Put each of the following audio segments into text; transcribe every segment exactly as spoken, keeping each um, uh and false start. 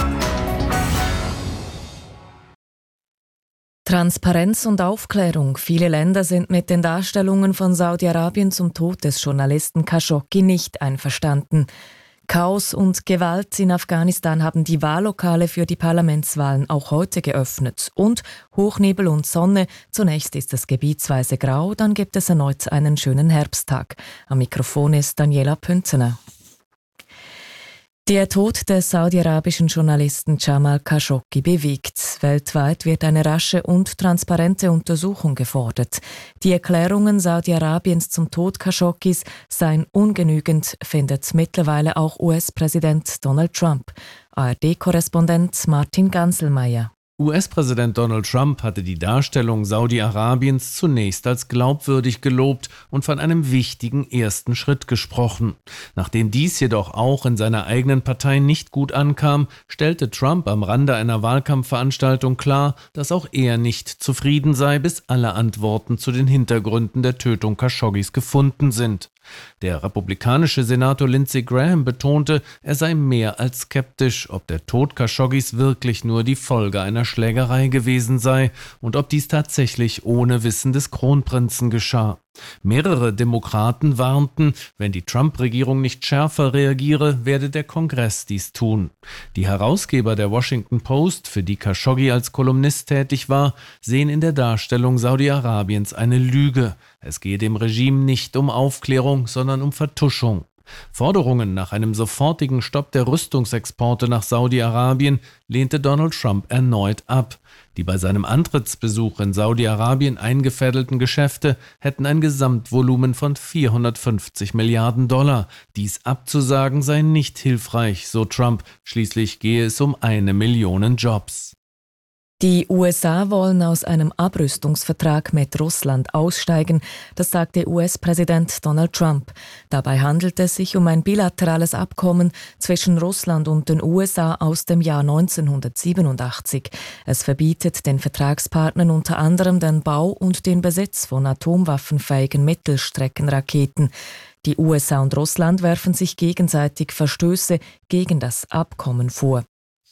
Transparenz und Aufklärung. Viele Länder sind mit den Darstellungen von Saudi-Arabien zum Tod des Journalisten Khashoggi nicht einverstanden. Chaos und Gewalt in Afghanistan haben die Wahllokale für die Parlamentswahlen auch heute geöffnet. Und Hochnebel und Sonne. Zunächst ist es gebietsweise grau, dann gibt es erneut einen schönen Herbsttag. Am Mikrofon ist Daniela Pünzener. Der Tod des saudi-arabischen Journalisten Jamal Khashoggi bewegt. Weltweit wird eine rasche und transparente Untersuchung gefordert. Die Erklärungen Saudi-Arabiens zum Tod Khashoggis seien ungenügend, findet mittlerweile auch U S-Präsident Donald Trump. A R D-Korrespondent Martin Ganselmeier. U S-Präsident Donald Trump hatte die Darstellung Saudi-Arabiens zunächst als glaubwürdig gelobt und von einem wichtigen ersten Schritt gesprochen. Nachdem dies jedoch auch in seiner eigenen Partei nicht gut ankam, stellte Trump am Rande einer Wahlkampfveranstaltung klar, dass auch er nicht zufrieden sei, bis alle Antworten zu den Hintergründen der Tötung Khashoggis gefunden sind. Der republikanische Senator Lindsey Graham betonte, er sei mehr als skeptisch, ob der Tod Khashoggis wirklich nur die Folge einer Schlägerei gewesen sei und ob dies tatsächlich ohne Wissen des Kronprinzen geschah. Mehrere Demokraten warnten, wenn die Trump-Regierung nicht schärfer reagiere, werde der Kongress dies tun. Die Herausgeber der Washington Post, für die Khashoggi als Kolumnist tätig war, sehen in der Darstellung Saudi-Arabiens eine Lüge. Es gehe dem Regime nicht um Aufklärung, sondern um Vertuschung. Forderungen nach einem sofortigen Stopp der Rüstungsexporte nach Saudi-Arabien lehnte Donald Trump erneut ab. Die bei seinem Antrittsbesuch in Saudi-Arabien eingefädelten Geschäfte hätten ein Gesamtvolumen von vierhundertfünfzig Milliarden Dollar. Dies abzusagen sei nicht hilfreich, so Trump. Schließlich gehe es um eine Million Jobs. Die U S A wollen aus einem Abrüstungsvertrag mit Russland aussteigen, das sagte U S-Präsident Donald Trump. Dabei handelt es sich um ein bilaterales Abkommen zwischen Russland und den U S A aus dem Jahr neunzehnhundertsiebenundachtzig. Es verbietet den Vertragspartnern unter anderem den Bau und den Besitz von atomwaffenfähigen Mittelstreckenraketen. Die U S A und Russland werfen sich gegenseitig Verstöße gegen das Abkommen vor.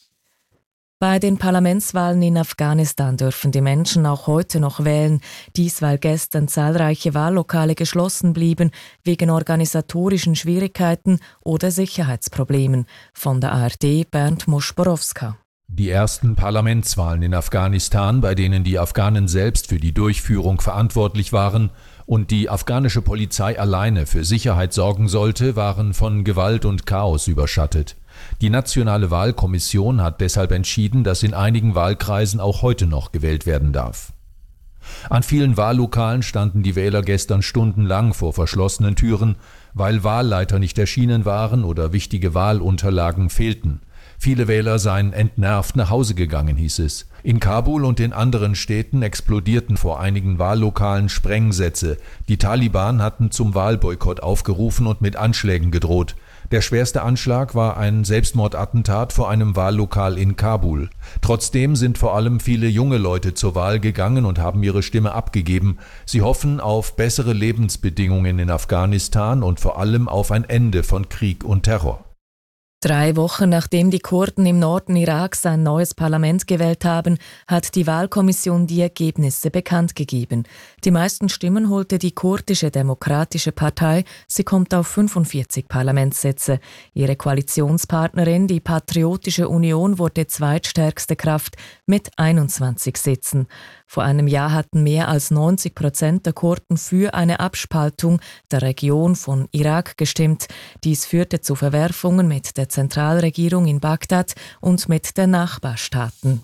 Bei den Parlamentswahlen in Afghanistan dürfen die Menschen auch heute noch wählen. Dies, weil gestern zahlreiche Wahllokale geschlossen blieben, wegen organisatorischen Schwierigkeiten oder Sicherheitsproblemen. Von der A R D Bernd Muschborowska. Die ersten Parlamentswahlen in Afghanistan, bei denen die Afghanen selbst für die Durchführung verantwortlich waren und die afghanische Polizei alleine für Sicherheit sorgen sollte, waren von Gewalt und Chaos überschattet. Die Nationale Wahlkommission hat deshalb entschieden, dass in einigen Wahlkreisen auch heute noch gewählt werden darf. An vielen Wahllokalen standen die Wähler gestern stundenlang vor verschlossenen Türen, weil Wahlleiter nicht erschienen waren oder wichtige Wahlunterlagen fehlten. Viele Wähler seien entnervt nach Hause gegangen, hieß es. In Kabul und in anderen Städten explodierten vor einigen Wahllokalen Sprengsätze. Die Taliban hatten zum Wahlboykott aufgerufen und mit Anschlägen gedroht. Der schwerste Anschlag war ein Selbstmordattentat vor einem Wahllokal in Kabul. Trotzdem sind vor allem viele junge Leute zur Wahl gegangen und haben ihre Stimme abgegeben. Sie hoffen auf bessere Lebensbedingungen in Afghanistan und vor allem auf ein Ende von Krieg und Terror. Drei Wochen nachdem die Kurden im Norden Iraks ein neues Parlament gewählt haben, hat die Wahlkommission die Ergebnisse bekannt gegeben. Die meisten Stimmen holte die kurdische Demokratische Partei. Sie kommt auf fünfundvierzig Parlamentssitze. Ihre Koalitionspartnerin, die Patriotische Union, wurde zweitstärkste Kraft mit einundzwanzig Sitzen. Vor einem Jahr hatten mehr als neunzig Prozent der Kurden für eine Abspaltung der Region von Irak gestimmt. Dies führte zu Verwerfungen mit der Zentralregierung in Bagdad und mit den Nachbarstaaten.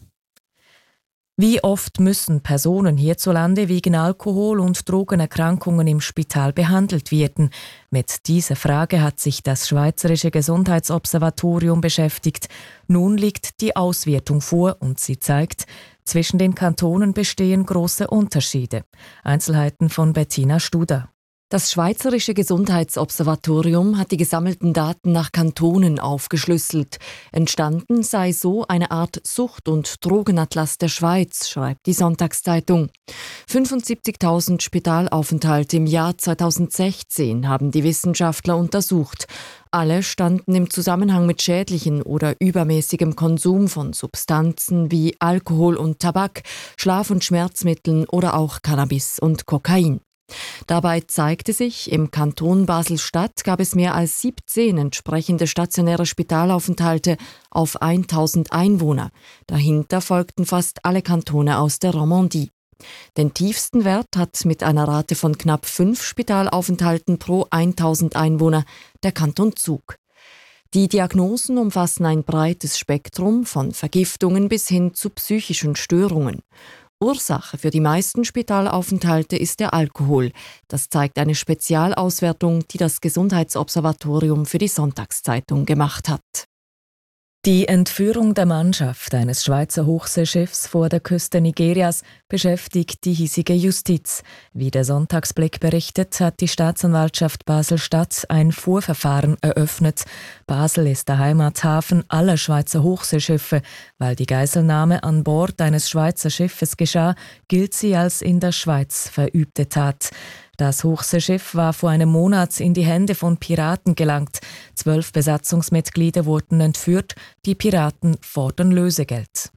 Wie oft müssen Personen hierzulande wegen Alkohol- und Drogenerkrankungen im Spital behandelt werden? Mit dieser Frage hat sich das Schweizerische Gesundheitsobservatorium beschäftigt. Nun liegt die Auswertung vor und sie zeigt, zwischen den Kantonen bestehen große Unterschiede. Einzelheiten von Bettina Studer. Das Schweizerische Gesundheitsobservatorium hat die gesammelten Daten nach Kantonen aufgeschlüsselt. Entstanden sei so eine Art Sucht- und Drogenatlas der Schweiz, schreibt die Sonntagszeitung. fünfundsiebzigtausend Spitalaufenthalte im Jahr zweitausendsechzehn haben die Wissenschaftler untersucht. Alle standen im Zusammenhang mit schädlichen oder übermäßigem Konsum von Substanzen wie Alkohol und Tabak, Schlaf- und Schmerzmitteln oder auch Cannabis und Kokain. Dabei zeigte sich, im Kanton Basel-Stadt gab es mehr als siebzehn entsprechende stationäre Spitalaufenthalte auf tausend Einwohner. Dahinter folgten fast alle Kantone aus der Romandie. Den tiefsten Wert hat mit einer Rate von knapp fünf Spitalaufenthalten pro tausend Einwohner der Kanton Zug. Die Diagnosen umfassen ein breites Spektrum von Vergiftungen bis hin zu psychischen Störungen. Ursache für die meisten Spitalaufenthalte ist der Alkohol. Das zeigt eine Spezialauswertung, die das Gesundheitsobservatorium für die Sonntagszeitung gemacht hat. Die Entführung der Mannschaft eines Schweizer Hochseeschiffs vor der Küste Nigerias beschäftigt die hiesige Justiz. Wie der Sonntagsblick berichtet, hat die Staatsanwaltschaft Basel-Stadt ein Vorverfahren eröffnet. Basel ist der Heimathafen aller Schweizer Hochseeschiffe. Weil die Geiselnahme an Bord eines Schweizer Schiffes geschah, gilt sie als in der Schweiz verübte Tat. Das Hochseeschiff war vor einem Monat in die Hände von Piraten gelangt. Zwölf Besatzungsmitglieder wurden entführt. Die Piraten fordern Lösegeld.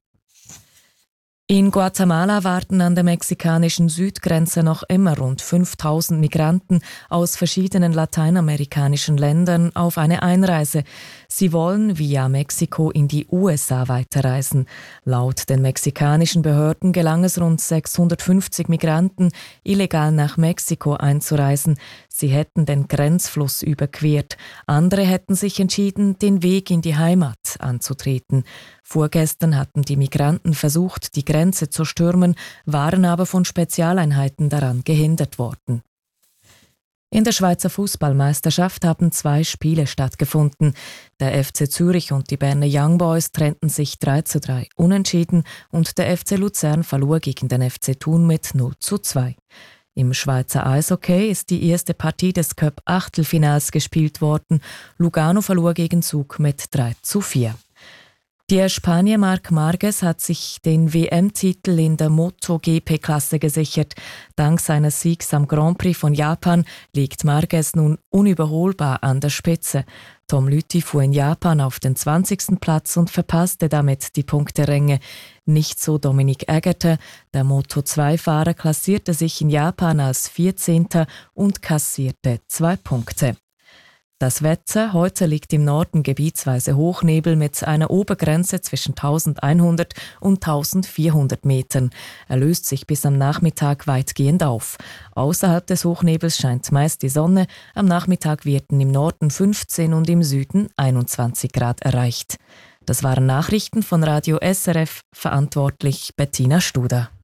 In Guatemala warten an der mexikanischen Südgrenze noch immer rund fünftausend Migranten aus verschiedenen lateinamerikanischen Ländern auf eine Einreise. Sie wollen via Mexiko in die U S A weiterreisen. Laut den mexikanischen Behörden gelang es rund sechshundertfünfzig Migranten, illegal nach Mexiko einzureisen. Sie hätten den Grenzfluss überquert. Andere hätten sich entschieden, den Weg in die Heimat anzutreten. Vorgestern hatten die Migranten versucht, die Grenze zu stürmen, waren aber von Spezialeinheiten daran gehindert worden. In der Schweizer Fußballmeisterschaft haben zwei Spiele stattgefunden. Der F C Zürich und die Berner Young Boys trennten sich drei zu drei unentschieden und der F C Luzern verlor gegen den F C Thun mit null zu zwei. Im Schweizer Eishockey ist die erste Partie des Cup-Achtelfinals gespielt worden. Lugano verlor gegen Zug mit drei zu vier. Der Spanier Marc Marquez hat sich den W M-Titel in der MotoGP-Klasse gesichert. Dank seines Siegs am Grand Prix von Japan liegt Marquez nun unüberholbar an der Spitze. Tom Lüthi fuhr in Japan auf den zwanzigsten Platz und verpasste damit die Punkteränge. Nicht so Dominik Egerter. Der Moto zwei Fahrer klassierte sich in Japan als vierzehnter und kassierte zwei Punkte. Das Wetter: Heute liegt im Norden gebietsweise Hochnebel mit einer Obergrenze zwischen eintausendeinhundert und eintausendvierhundert Metern. Er löst sich bis am Nachmittag weitgehend auf. Außerhalb des Hochnebels scheint meist die Sonne. Am Nachmittag werden im Norden fünfzehn und im Süden einundzwanzig Grad erreicht. Das waren Nachrichten von Radio S R F, verantwortlich Bettina Studer.